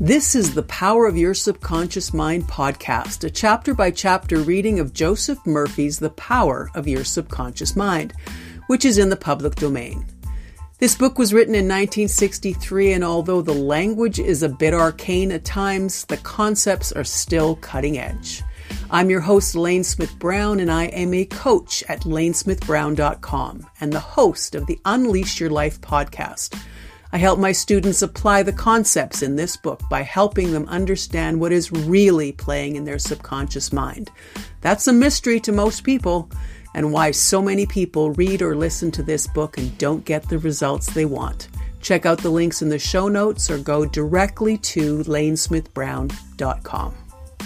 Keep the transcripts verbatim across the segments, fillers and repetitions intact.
This is the Power of Your Subconscious Mind podcast, a chapter-by-chapter reading of Joseph Murphy's The Power of Your Subconscious Mind, which is in the public domain. This book was written in nineteen sixty-three, and although the language is a bit arcane at times, the concepts are still cutting edge. I'm your host, Lane Smith Brown, and I am a coach at lane smith brown dot com and the host of the Unleash Your Life podcast. I help my students apply the concepts in this book by helping them understand what is really playing in their subconscious mind. That's a mystery to most people, and why so many people read or listen to this book and don't get the results they want. Check out the links in the show notes or go directly to lane smith brown dot com.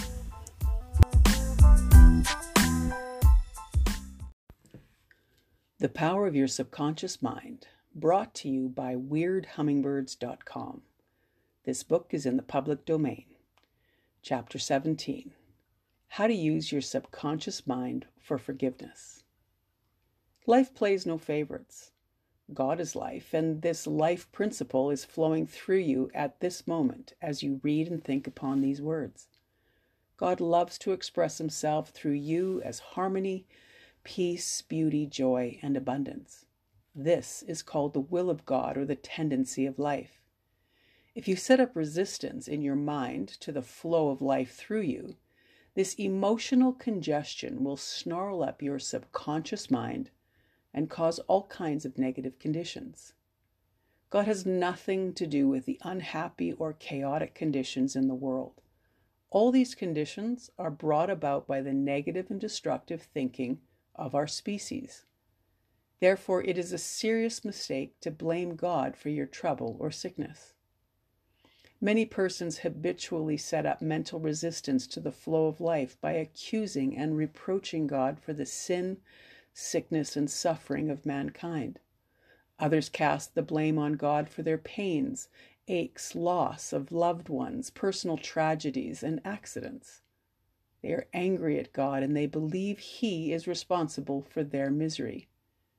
The Power of Your Subconscious Mind, brought to you by weird hummingbirds dot com. This book is in the public domain. Chapter seventeen, How to Use Your Subconscious Mind for Forgiveness. Life plays no favorites. God is life, and this life principle is flowing through you at this moment as you read and think upon these words. God loves to express himself through you as harmony, peace, beauty, joy, and abundance. This is called the will of God, or the tendency of life. If you set up resistance in your mind to the flow of life through you, this emotional congestion will snarl up your subconscious mind and cause all kinds of negative conditions. God has nothing to do with the unhappy or chaotic conditions in the world. All these conditions are brought about by the negative and destructive thinking of our species. Therefore, it is a serious mistake to blame God for your trouble or sickness. Many persons habitually set up mental resistance to the flow of life by accusing and reproaching God for the sin, sickness, and suffering of mankind. Others cast the blame on God for their pains, aches, loss of loved ones, personal tragedies, and accidents. They are angry at God, and they believe He is responsible for their misery.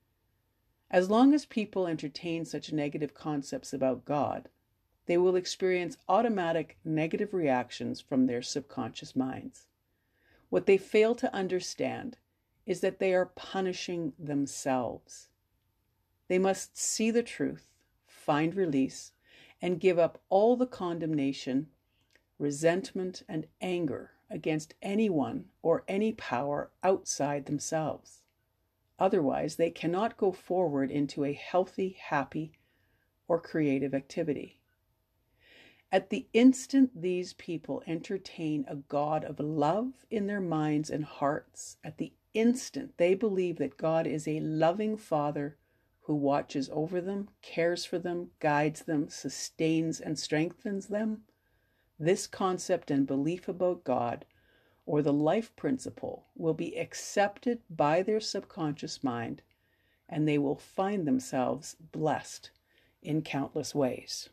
As long as people entertain such negative concepts about God, they will experience automatic negative reactions from their subconscious minds. What they fail to understand is that they are punishing themselves. They must see the truth, find release, and give up all the condemnation, resentment, and anger against anyone or any power outside themselves. Otherwise, they cannot go forward into a healthy, happy, or creative activity. At the instant these people entertain a God of love in their minds and hearts, at the instant they believe that God is a loving Father who watches over them, cares for them, guides them, sustains and strengthens them, this concept and belief about God, or the life principle, will be accepted by their subconscious mind, and they will find themselves blessed in countless ways.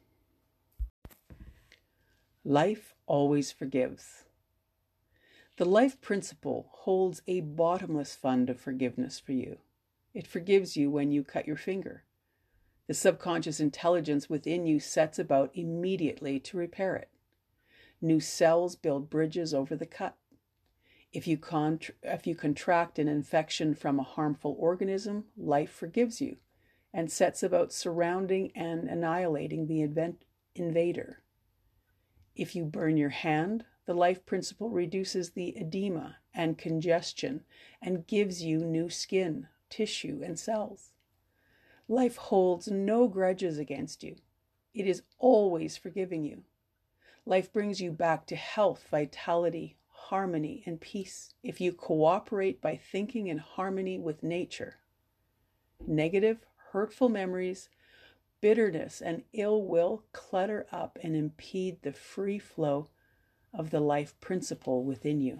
Life always forgives. The life principle holds a bottomless fund of forgiveness for you. It forgives you when you cut your finger. The subconscious intelligence within you sets about immediately to repair it. New cells build bridges over the cut. If you, contr- if you contract an infection from a harmful organism, life forgives you and sets about surrounding and annihilating the invent- invader. If you burn your hand, the life principle reduces the edema and congestion and gives you new skin, tissue, and cells. Life holds no grudges against you. It is always forgiving you. Life brings you back to health, vitality, harmony, and peace if you cooperate by thinking in harmony with nature. Negative, hurtful memories, bitterness, and ill will clutter up and impede the free flow of the life principle within you.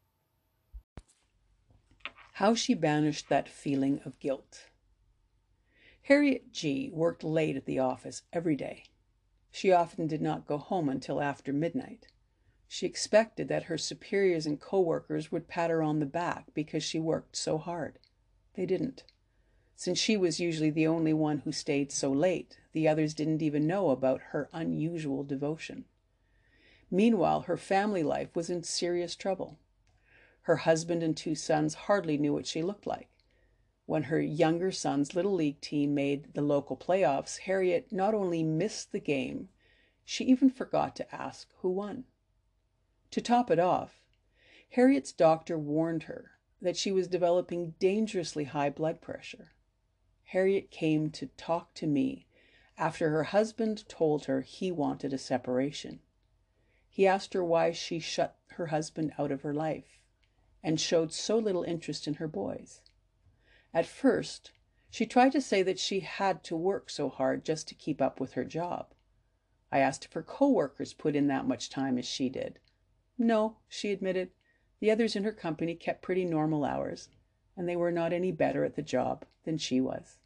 How she banished that feeling of guilt. Harriet G. worked late at the office every day. She often did not go home until after midnight. She expected that her superiors and co-workers would pat her on the back because she worked so hard. They didn't. Since she was usually the only one who stayed so late, the others didn't even know about her unusual devotion. Meanwhile, her family life was in serious trouble. Her husband and two sons hardly knew what she looked like. When her younger son's little league team made the local playoffs, Harriet not only missed the game, she even forgot to ask who won. To top it off, Harriet's doctor warned her that she was developing dangerously high blood pressure. Harriet came to talk to me after her husband told her he wanted a separation. He asked her why she shut her husband out of her life and showed so little interest in her boys. At first, she tried to say that she had to work so hard just to keep up with her job. I asked if her co-workers put in that much time as she did. No, she admitted, the others in her company kept pretty normal hours, and they were not any better at the job than she was.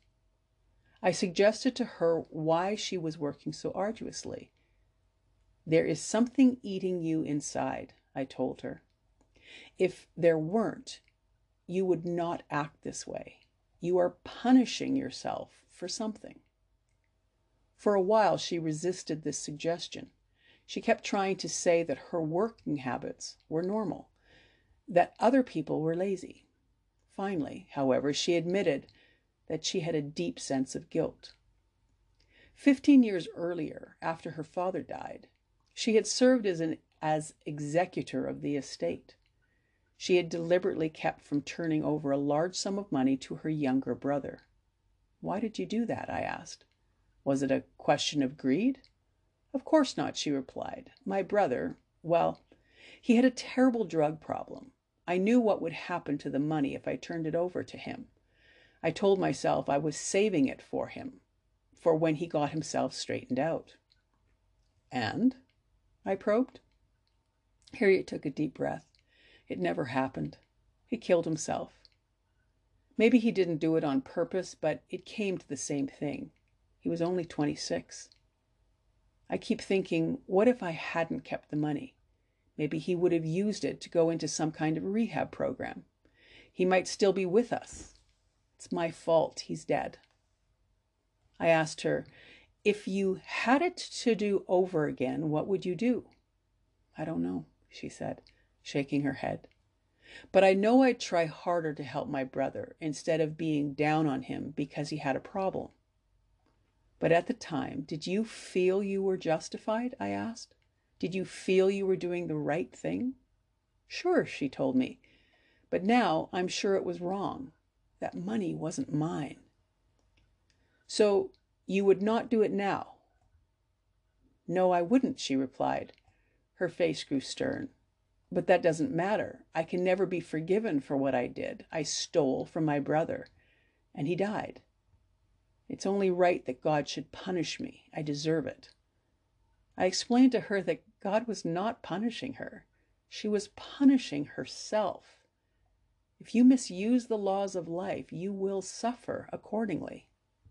I suggested to her why she was working so arduously. There is something eating you inside, I told her. If there weren't, you would not act this way. You are punishing yourself for something. For a while, she resisted this suggestion. She kept trying to say that her working habits were normal, that other people were lazy. Finally, however, she admitted that she had a deep sense of guilt. Fifteen years earlier, after her father died, she had served as an as executor of the estate. She had deliberately kept from turning over a large sum of money to her younger brother. Why did you do that? I asked. Was it a question of greed? Of course not, she replied. My brother, well, he had a terrible drug problem. I knew what would happen to the money if I turned it over to him. I told myself I was saving it for him, for when he got himself straightened out. And? I probed. Harriet took a deep breath. It never happened. He killed himself. Maybe he didn't do it on purpose, but it came to the same thing. He was only twenty-six. I keep thinking, what if I hadn't kept the money? Maybe he would have used it to go into some kind of rehab program. He might still be with us. It's my fault he's dead. I asked her, if you had it to do over again, what would you do? I don't know, she said, shaking her head. But I know I'd try harder to help my brother instead of being down on him because he had a problem. But at the time, did you feel you were justified? I asked. Did you feel you were doing the right thing? Sure, she told me. But now I'm sure it was wrong. That money wasn't mine. So you would not do it now? No, I wouldn't, she replied. Her face grew stern. But that doesn't matter. I can never be forgiven for what I did. I stole from my brother, and he died. It's only right that God should punish me. I deserve it. I explained to her that God was not punishing her. She was punishing herself. If you misuse the laws of life, you will suffer accordingly.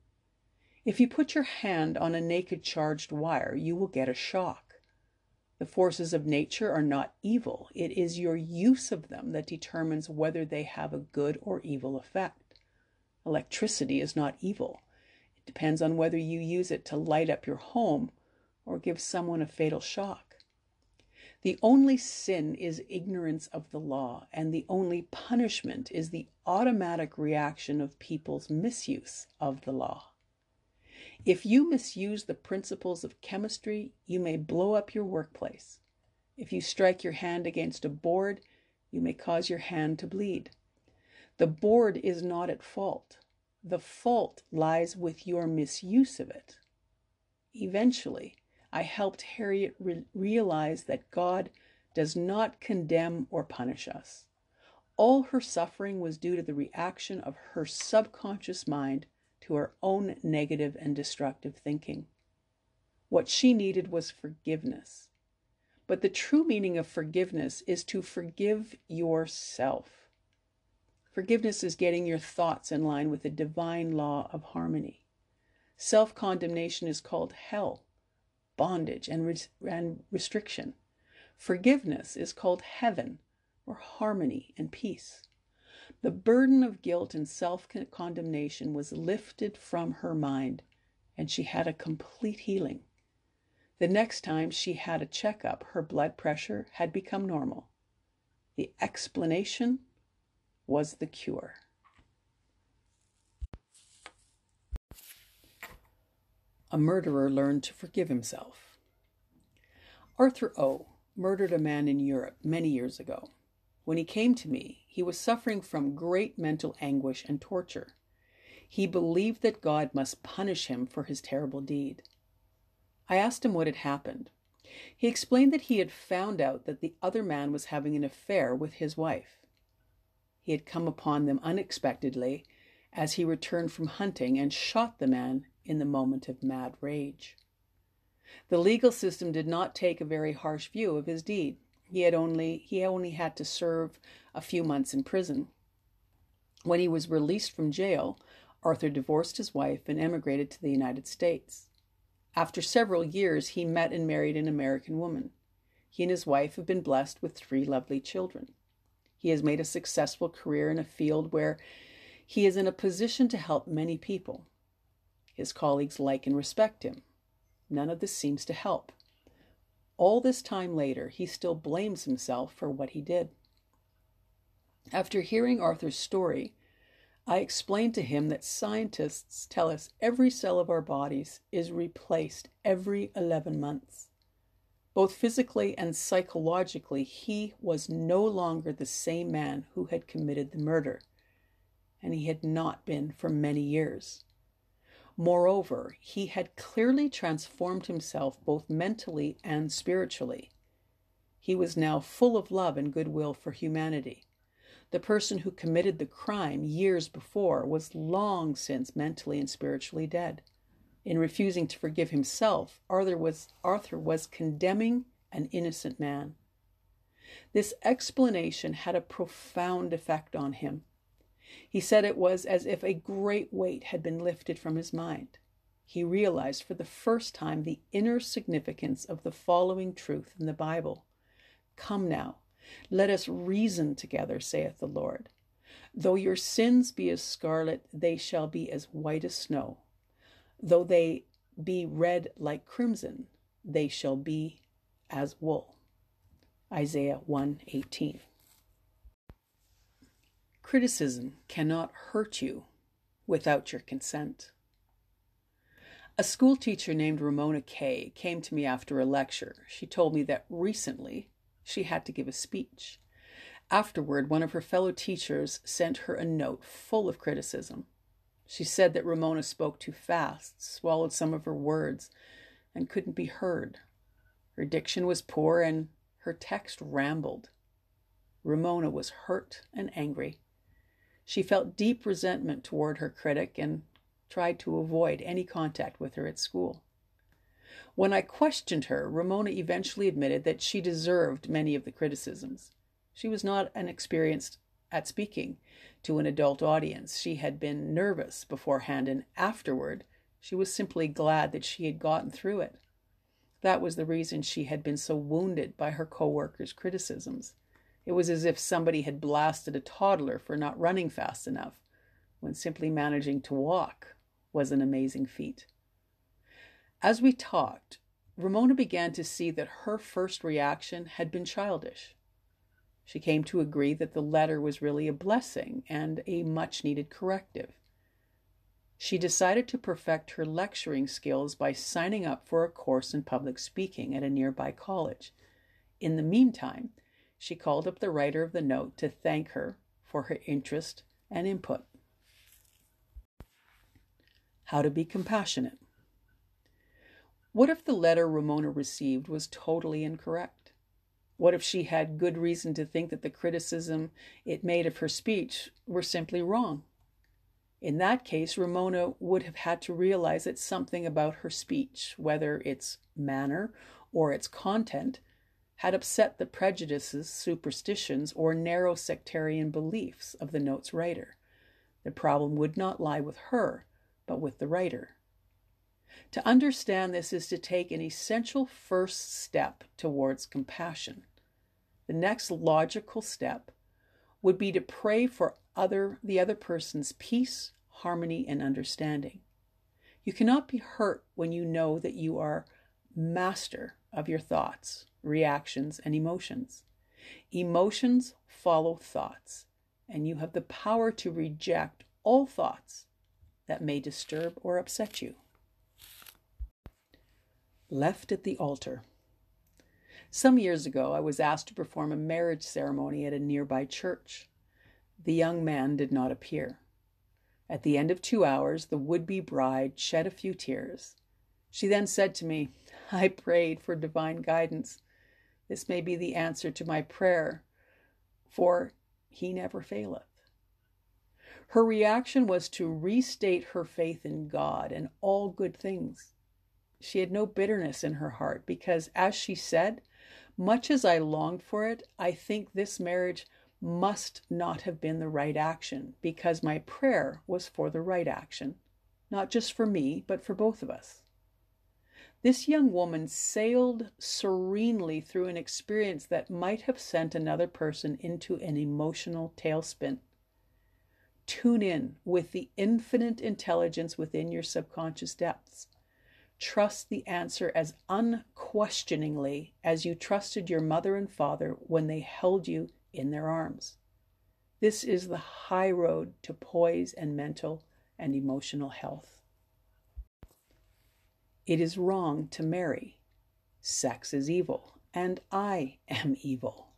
If you put your hand on a naked charged wire, you will get a shock. The forces of nature are not evil. It is your use of them that determines whether they have a good or evil effect. Electricity is not evil. It depends on whether you use it to light up your home or give someone a fatal shock. The only sin is ignorance of the law, and the only punishment is the automatic reaction of people's misuse of the law. If you misuse the principles of chemistry, you may blow up your workplace. If you strike your hand against a board, you may cause your hand to bleed. The board is not at fault. The fault lies with your misuse of it. Eventually, I helped Harriet re- realize that God does not condemn or punish us. All her suffering was due to the reaction of her subconscious mind to her own negative and destructive thinking. What she needed was forgiveness. But the true meaning of forgiveness is to forgive yourself. Forgiveness is getting your thoughts in line with the divine law of harmony. Self-condemnation is called hell, bondage, and, res- and restriction. Forgiveness is called heaven, or harmony and peace. The burden of guilt and self-condemnation was lifted from her mind, and she had a complete healing. The next time she had a checkup, her blood pressure had become normal. The explanation was the cure. A murderer learned to forgive himself. Arthur O. murdered a man in Europe many years ago. When he came to me, he was suffering from great mental anguish and torture. He believed that God must punish him for his terrible deed. I asked him what had happened. He explained that he had found out that the other man was having an affair with his wife. He had come upon them unexpectedly as he returned from hunting and shot the man in the moment of mad rage. The legal system did not take a very harsh view of his deed. He had only he only had to serve a few months in prison. When he was released from jail, Arthur divorced his wife and emigrated to the United States. After several years, he met and married an American woman. He and his wife have been blessed with three lovely children. He has made a successful career in a field where he is in a position to help many people. His colleagues like and respect him. None of this seems to help. All this time later, he still blames himself for what he did. After hearing Arthur's story, I explained to him that scientists tell us every cell of our bodies is replaced every eleven months. Both physically and psychologically, he was no longer the same man who had committed the murder, and he had not been for many years. Moreover, he had clearly transformed himself both mentally and spiritually. He was now full of love and goodwill for humanity. The person who committed the crime years before was long since mentally and spiritually dead. In refusing to forgive himself, Arthur was, Arthur was condemning an innocent man. This explanation had a profound effect on him. He said it was as if a great weight had been lifted from his mind. He realized for the first time the inner significance of the following truth in the Bible. Come now, let us reason together, saith the Lord. Though your sins be as scarlet, they shall be as white as snow. Though they be red like crimson, they shall be as wool. Isaiah one eighteen. Criticism cannot hurt you without your consent. A school teacher named Ramona Kay came to me after a lecture. She told me that recently she had to give a speech. Afterward, one of her fellow teachers sent her a note full of criticism. She said that Ramona spoke too fast, swallowed some of her words, and couldn't be heard. Her diction was poor and her text rambled. Ramona was hurt and angry. She felt deep resentment toward her critic and tried to avoid any contact with her at school. When I questioned her, Ramona eventually admitted that she deserved many of the criticisms. She was not an experienced at speaking to an adult audience. She had been nervous beforehand, and afterward, she was simply glad that she had gotten through it. That was the reason she had been so wounded by her co-workers' criticisms. It was as if somebody had blasted a toddler for not running fast enough, when simply managing to walk was an amazing feat. As we talked, Ramona began to see that her first reaction had been childish. She came to agree that the letter was really a blessing and a much-needed corrective. She decided to perfect her lecturing skills by signing up for a course in public speaking at a nearby college. In the meantime, she called up the writer of the note to thank her for her interest and input. How to be compassionate. What if the letter Ramona received was totally incorrect? What if she had good reason to think that the criticism it made of her speech were simply wrong? In that case, Ramona would have had to realize that something about her speech, whether its manner or its content, had upset the prejudices, superstitions, or narrow sectarian beliefs of the note's writer. The problem would not lie with her, but with the writer. To understand this is to take an essential first step towards compassion. The next logical step would be to pray for other, the other person's peace, harmony, and understanding. You cannot be hurt when you know that you are master of your thoughts, reactions, and emotions. Emotions follow thoughts, and you have the power to reject all thoughts that may disturb or upset you. Left at the altar. Some years ago, I was asked to perform a marriage ceremony at a nearby church. The young man did not appear. At the end of two hours, the would-be bride shed a few tears. She then said to me, "I prayed for divine guidance. This may be the answer to my prayer, for he never faileth." Her reaction was to restate her faith in God and all good things. She had no bitterness in her heart because, as she said, "Much as I longed for it, I think this marriage must not have been the right action because my prayer was for the right action, not just for me, but for both of us." This young woman sailed serenely through an experience that might have sent another person into an emotional tailspin. Tune in with the infinite intelligence within your subconscious depths. Trust the answer as unquestioningly as you trusted your mother and father when they held you in their arms. This is the high road to poise and mental and emotional health. It is wrong to marry. Sex is evil, and I am evil.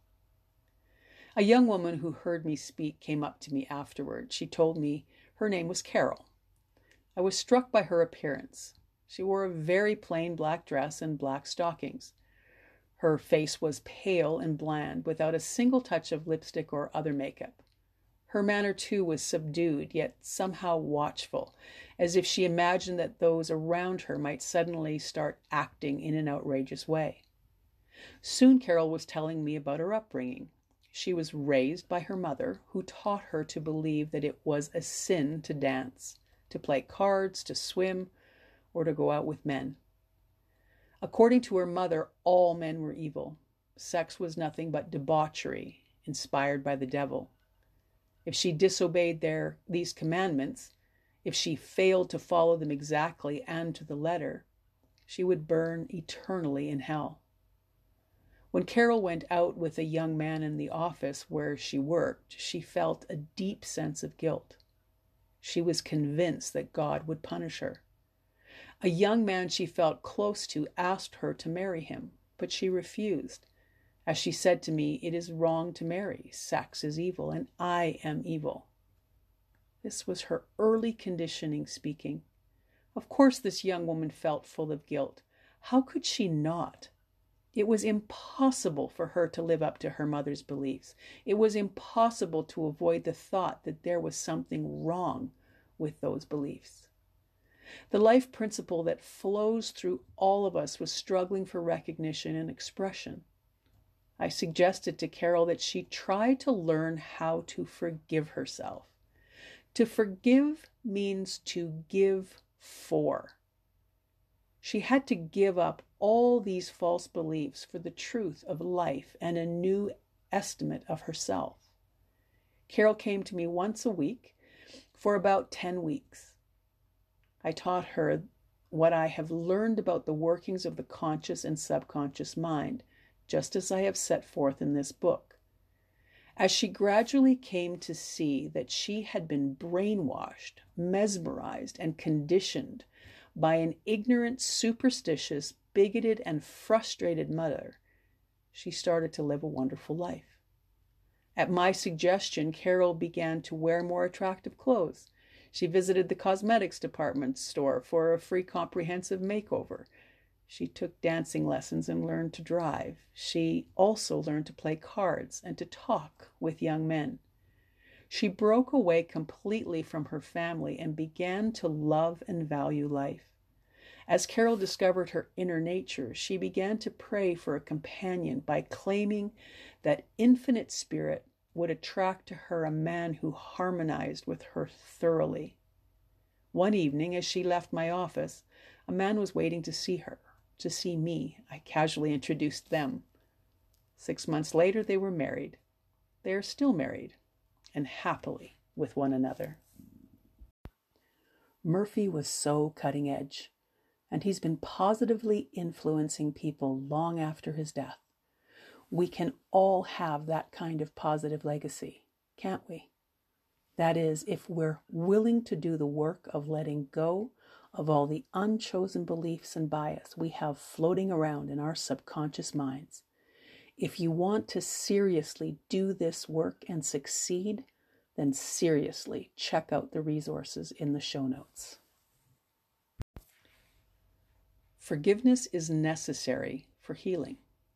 A young woman who heard me speak came up to me afterward. She told me her name was Carol. I was struck by her appearance. She wore a very plain black dress and black stockings. Her face was pale and bland, without a single touch of lipstick or other makeup. Her manner, too, was subdued, yet somehow watchful, as if she imagined that those around her might suddenly start acting in an outrageous way. Soon Carol was telling me about her upbringing. She was raised by her mother, who taught her to believe that it was a sin to dance, to play cards, to swim, or to go out with men. According to her mother, all men were evil. Sex was nothing but debauchery, inspired by the devil. If she disobeyed their, these commandments, if she failed to follow them exactly and to the letter, she would burn eternally in hell. When Carol went out with a young man in the office where she worked, she felt a deep sense of guilt. She was convinced that God would punish her. A young man she felt close to asked her to marry him, but she refused. As she said to me, "It is wrong to marry. Sex is evil, and I am evil." This was her early conditioning speaking. Of course, this young woman felt full of guilt. How could she not? It was impossible for her to live up to her mother's beliefs. It was impossible to avoid the thought that there was something wrong with those beliefs. The life principle that flows through all of us was struggling for recognition and expression. I suggested to Carol that she try to learn how to forgive herself. To forgive means to give for. She had to give up all these false beliefs for the truth of life and a new estimate of herself. Carol came to me once a week for about ten weeks. I taught her what I have learned about the workings of the conscious and subconscious mind, just as I have set forth in this book. As she gradually came to see that she had been brainwashed, mesmerized, and conditioned by an ignorant, superstitious, bigoted, and frustrated mother, she started to live a wonderful life. At my suggestion, Carol began to wear more attractive clothes. She visited the cosmetics department store for a free comprehensive makeover. She took dancing lessons and learned to drive. She also learned to play cards and to talk with young men. She broke away completely from her family and began to love and value life. As Carol discovered her inner nature, she began to pray for a companion by claiming that infinite spirit would attract to her a man who harmonized with her thoroughly. One evening, as she left my office, a man was waiting to see her, to see me. I casually introduced them. Six months later, they were married. They are still married, and happily with one another. Murphy was so cutting edge. and he's been positively influencing people long after his death. We can all have that kind of positive legacy, can't we? That is, if we're willing to do the work of letting go of all the unchosen beliefs and bias we have floating around in our subconscious minds. If you want to seriously do this work and succeed, then seriously check out the resources in the show notes. Forgiveness is necessary for healing.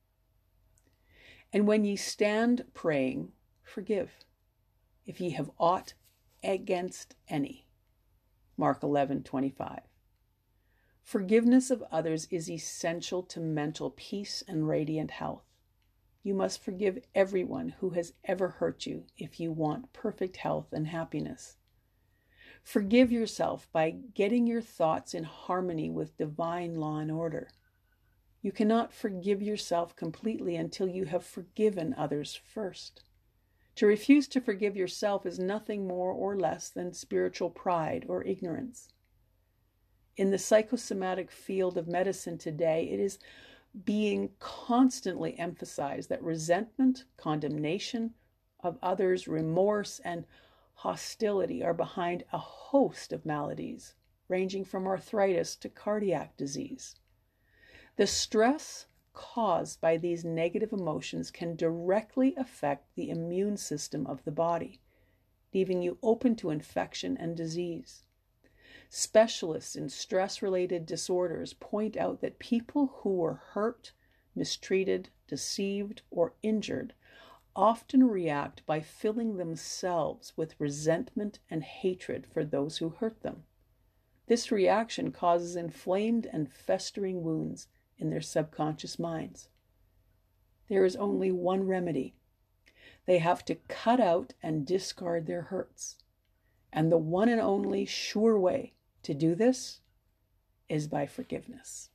And when ye stand praying, forgive, if ye have aught against any. Mark eleven twenty-five. Forgiveness of others is essential to mental peace and radiant health. You must forgive everyone who has ever hurt you if you want perfect health and happiness. Forgive yourself by getting your thoughts in harmony with divine law and order. You cannot forgive yourself completely until you have forgiven others first. To refuse to forgive yourself is nothing more or less than spiritual pride or ignorance. In the psychosomatic field of medicine today, it is being constantly emphasized that resentment, condemnation of others, remorse, and hostility are behind a host of maladies, ranging from arthritis to cardiac disease. The stress caused by these negative emotions can directly affect the immune system of the body, leaving you open to infection and disease. Specialists in stress-related disorders point out that people who were hurt, mistreated, deceived, or injured often react by filling themselves with resentment and hatred for those who hurt them. This reaction causes inflamed and festering wounds in their subconscious minds. There is only one remedy. They have to cut out and discard their hurts. And the one and only sure way to do this is by forgiveness.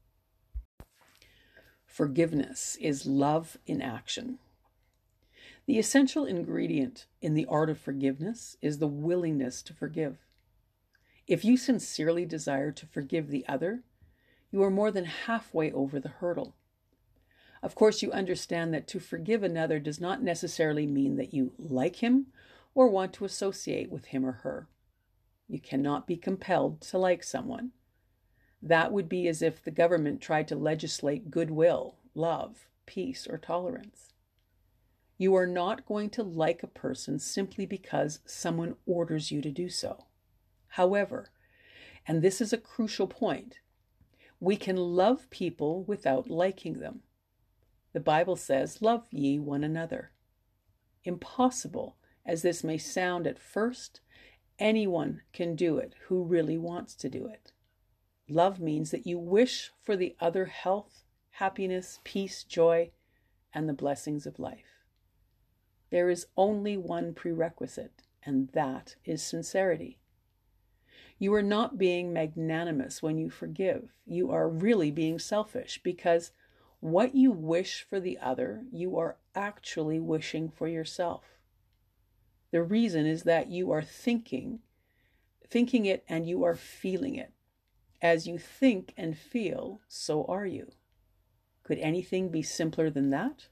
Forgiveness is love in action. The essential ingredient in the art of forgiveness is the willingness to forgive. If you sincerely desire to forgive the other, you are more than halfway over the hurdle. Of course, you understand that to forgive another does not necessarily mean that you like him or want to associate with him or her. You cannot be compelled to like someone. That would be as if the government tried to legislate goodwill, love, peace, or tolerance. You are not going to like a person simply because someone orders you to do so. However, and this is a crucial point, we can love people without liking them. The Bible says, "Love ye one another." Impossible as this may sound at first, anyone can do it who really wants to do it. Love means that you wish for the other health, happiness, peace, joy, and the blessings of life. There is only one prerequisite, and that is sincerity. You are not being magnanimous when you forgive. You are really being selfish, because what you wish for the other, you are actually wishing for yourself. The reason is that you are thinking, thinking it and you are feeling it. As you think and feel, so are you. Could anything be simpler than that?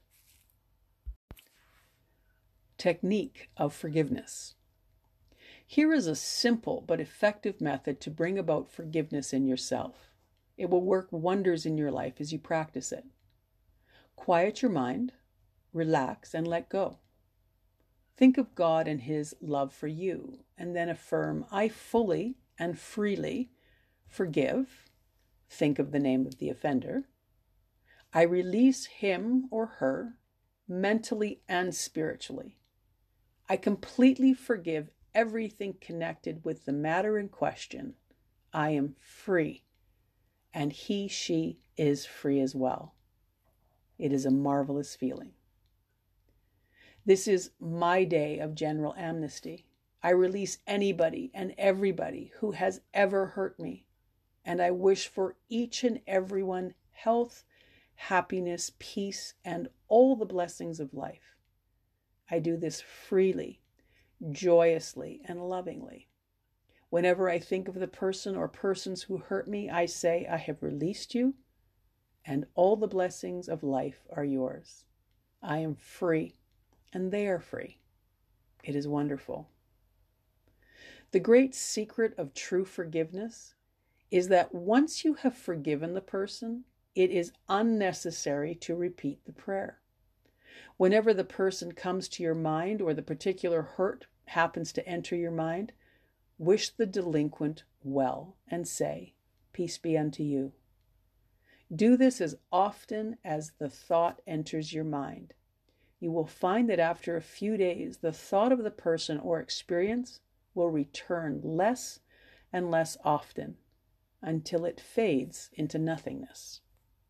Technique of forgiveness. Here is a simple but effective method to bring about forgiveness in yourself. It will work wonders in your life as you practice it. Quiet your mind, relax, and let go. Think of God and His love for you, and then affirm, "I fully and freely forgive." Think of the name of the offender. "I release him or her mentally and spiritually. I completely forgive everything connected with the matter in question. I am free, and he, she is free as well." It is a marvelous feeling. This is my day of general amnesty. I release anybody and everybody who has ever hurt me, and I wish for each and everyone health, happiness, peace, and all the blessings of life. I do this freely, joyously, and lovingly. Whenever I think of the person or persons who hurt me, I say, I have released you, and all the blessings of life are yours. I am free, and they are free. It is wonderful. The great secret of true forgiveness is that once you have forgiven the person, it is unnecessary to repeat the prayer. Whenever the person comes to your mind or the particular hurt happens to enter your mind, wish the delinquent well and say, peace be unto you. Do this as often as the thought enters your mind. You will find that after a few days, the thought of the person or experience will return less and less often until it fades into nothingness.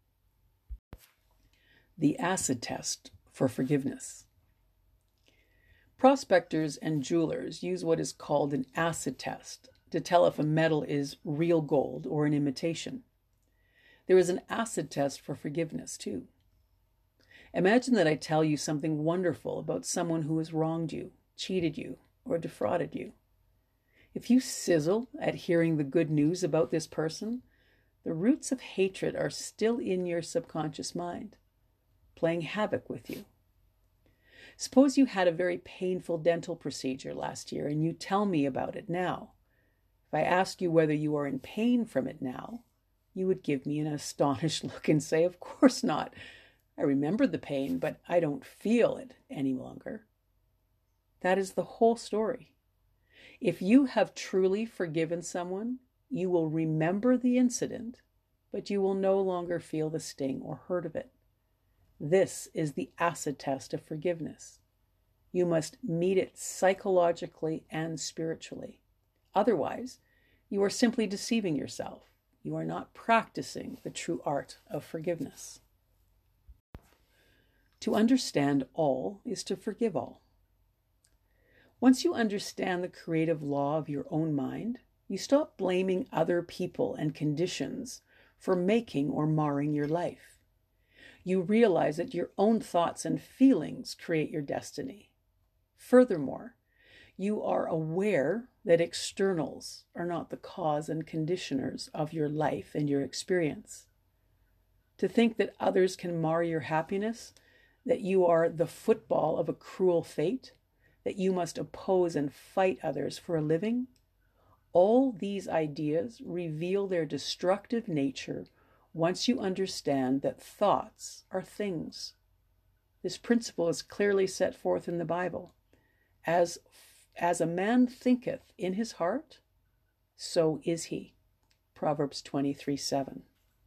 The acid test for forgiveness. Prospectors and jewelers use what is called an acid test to tell if a metal is real gold or an imitation. There is an acid test for forgiveness too. Imagine that I tell you something wonderful about someone who has wronged you, cheated you, or defrauded you. If you sizzle at hearing the good news about this person, the roots of hatred are still in your subconscious mind, playing havoc with you. Suppose you had a very painful dental procedure last year and you tell me about it now. If I ask you whether you are in pain from it now, you would give me an astonished look and say, of course not. I remember the pain, but I don't feel it any longer. That is the whole story. If you have truly forgiven someone, you will remember the incident, but you will no longer feel the sting or hurt of it. This is the acid test of forgiveness. You must meet it psychologically and spiritually. Otherwise, you are simply deceiving yourself. You are not practicing the true art of forgiveness. To understand all is to forgive all. Once you understand the creative law of your own mind, you stop blaming other people and conditions for making or marring your life. You realize that your own thoughts and feelings create your destiny. Furthermore, you are aware that externals are not the cause and conditioners of your life and your experience. To think that others can mar your happiness, that you are the football of a cruel fate, that you must oppose and fight others for a living, all these ideas reveal their destructive nature once you understand that thoughts are things. This principle is clearly set forth in the Bible. As, as a man thinketh in his heart, so is he. Proverbs twenty-three seven.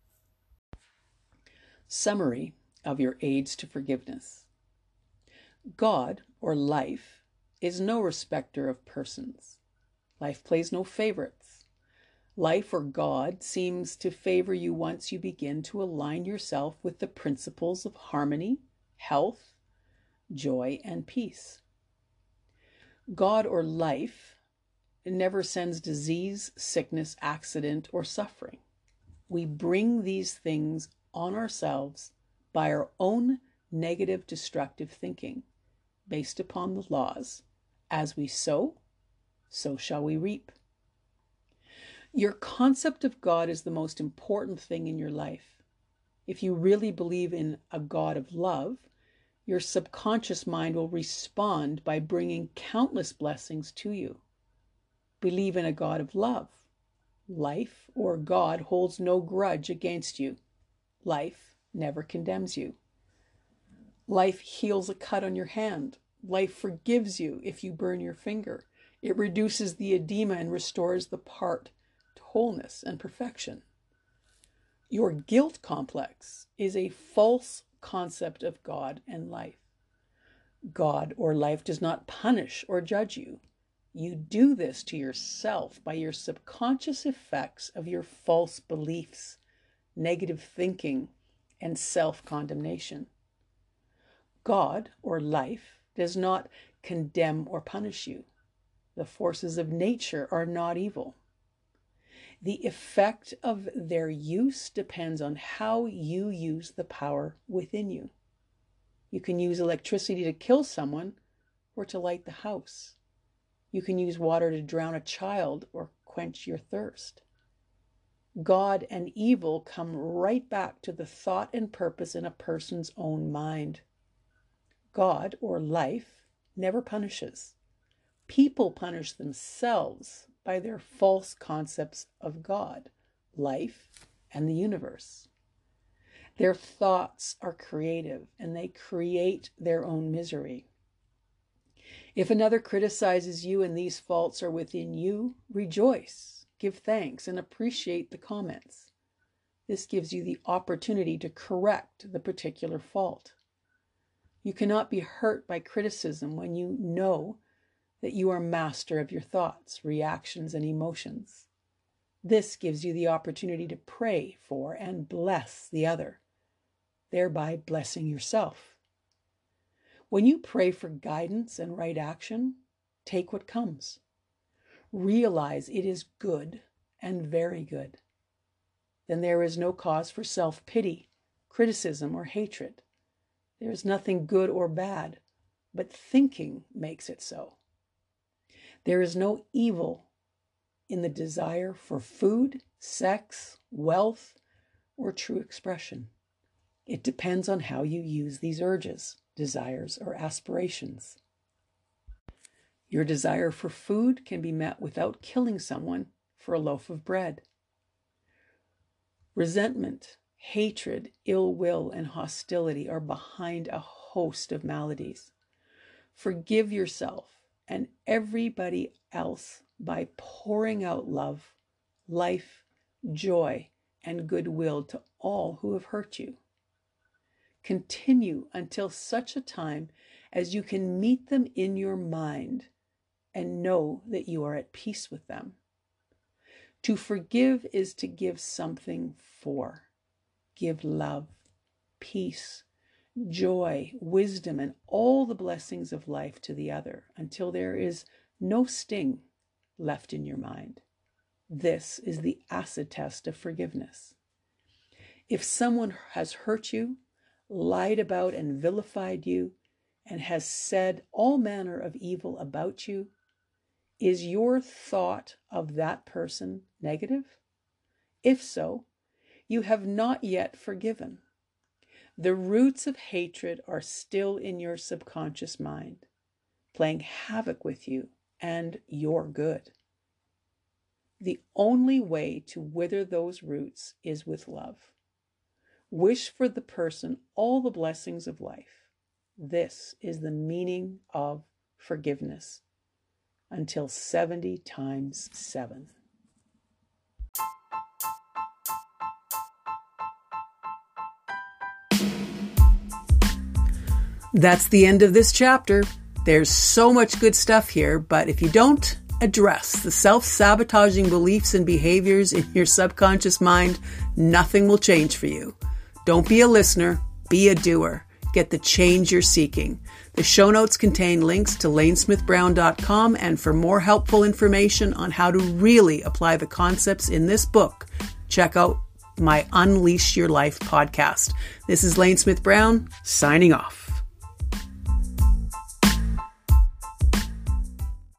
Summary of your aids to forgiveness. God, or life, is no respecter of persons. Life plays no favorites. Life or God seems to favor you once you begin to align yourself with the principles of harmony, health, joy, and peace. God or life never sends disease, sickness, accident, or suffering. We bring these things on ourselves by our own negative, destructive thinking, based upon the laws. As we sow, so shall we reap. Your concept of God is the most important thing in your life. If you really believe in a God of love, your subconscious mind will respond by bringing countless blessings to you. Believe in a God of love. Life, or God, holds no grudge against you. Life never condemns you. Life heals a cut on your hand. Life forgives you if you burn your finger. It reduces the edema and restores the part to wholeness and perfection. Your guilt complex is a false concept of God and life. God or life does not punish or judge you. You do this to yourself by your subconscious effects of your false beliefs, negative thinking, and self-condemnation. God or life does not condemn or punish you. The forces of nature are not evil. The effect of their use depends on how you use the power within you. You can use electricity to kill someone or to light the house. You can use water to drown a child or quench your thirst. God and evil come right back to the thought and purpose in a person's own mind. God, or life, never punishes. People punish themselves by their false concepts of God, life, and the universe. Their thoughts are creative, and they create their own misery. If another criticizes you and these faults are within you, rejoice, give thanks, and appreciate the comments. This gives you the opportunity to correct the particular fault. You cannot be hurt by criticism when you know that you are master of your thoughts, reactions, and emotions. This gives you the opportunity to pray for and bless the other, thereby blessing yourself. When you pray for guidance and right action, take what comes. Realize it is good and very good. Then there is no cause for self-pity, criticism, or hatred. There is nothing good or bad, but thinking makes it so. There is no evil in the desire for food, sex, wealth, or true expression. It depends on how you use these urges, desires, or aspirations. Your desire for food can be met without killing someone for a loaf of bread. Resentment, hatred, ill will, and hostility are behind a host of maladies. Forgive yourself and everybody else by pouring out love, life, joy, and goodwill to all who have hurt you. Continue until such a time as you can meet them in your mind and know that you are at peace with them. To forgive is to give something for. Give love, peace, joy, wisdom, and all the blessings of life to the other until there is no sting left in your mind. This is the acid test of forgiveness. If someone has hurt you, lied about and vilified you, and has said all manner of evil about you, is your thought of that person negative? If so, you have not yet forgiven. The roots of hatred are still in your subconscious mind, playing havoc with you and your good. The only way to wither those roots is with love. Wish for the person all the blessings of life. This is the meaning of forgiveness. Until seventy times seven. That's the end of this chapter. There's so much good stuff here, but if you don't address the self-sabotaging beliefs and behaviors in your subconscious mind, nothing will change for you. Don't be a listener, be a doer. Get the change you're seeking. The show notes contain links to lane smith brown dot com, and for more helpful information on how to really apply the concepts in this book, check out my Unleash Your Life podcast. This is Lane Smith Brown, signing off.